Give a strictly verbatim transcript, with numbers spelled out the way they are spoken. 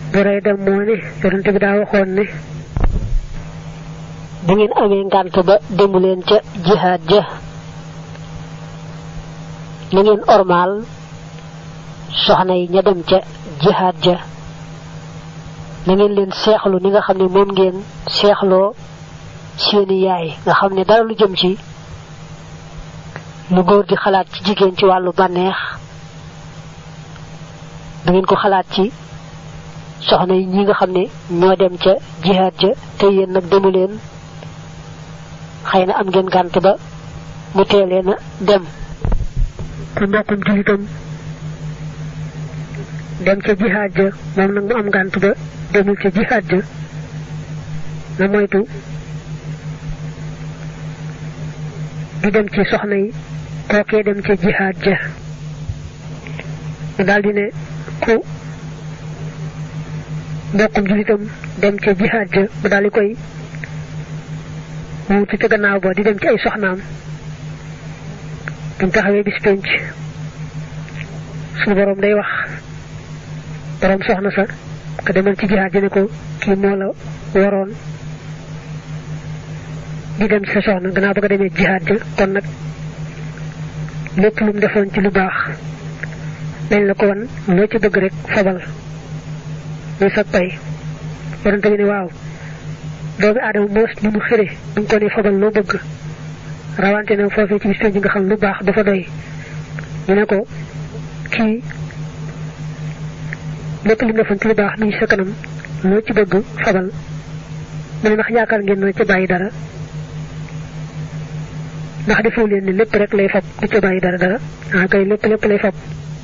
Burayda moo ne yonente bi daa waxoon ne bu ngeen amee ngànt ba demu leen ca jihaad ja na ngeen ormaal soxna yi ña dem ca jihaad ja na ngeen leen seexlu ni nga xam ne moom ngeen seexloo seeni yaay nga xam ne dara lu jëm ci lu góor di xalaat ci jigéen ci wàllu bànneex da ngeen ko xalaat ci soxna yi ñi nga xam ne ñoo dem ca jihaad ja te yéen nag demu leen xëy na am ngeen gànt ba mu teelee na dem te mbokkum julitam dem ca jihaad ja moom nag mu am gànt ba demul ca jihaad ja na moytu di dem ci soxna yi kookee dem ca jihaad ja mu daldi ne ku mbokkum julitam dem ca jihaad ja mu daldi koy wuutu ca gannaaw ba di dem ci ay soxnaam buñ taxawee bis penc suñu borom day wax borom soxna sa ka demal ci jihaad ja ne ko kii moo la waroon di dem ci sa soxna gannaaw ba nga demee jihaad ja kon nag lépp lu mu defoon ci lu baax dañ la ko wan loo ci bëgg rek fabal muy sa pay yonente bi ne waaw doomi aadama moos ni mu xëre duñ ko ne fabal loo bëgg rawante na foofee ci bis penc nga xam lu baax dafa doy ñu ne ko kii lépp li mu defoon ci lu baax mi ngi sa kanam loo ci bëgg fabal mu ne ndax yaakaar ngeen na ca bàyyi dara ndax defoo leen ne lépp rek lay fab du ca bàyyi dara dara ah kay lépp lépp lay fab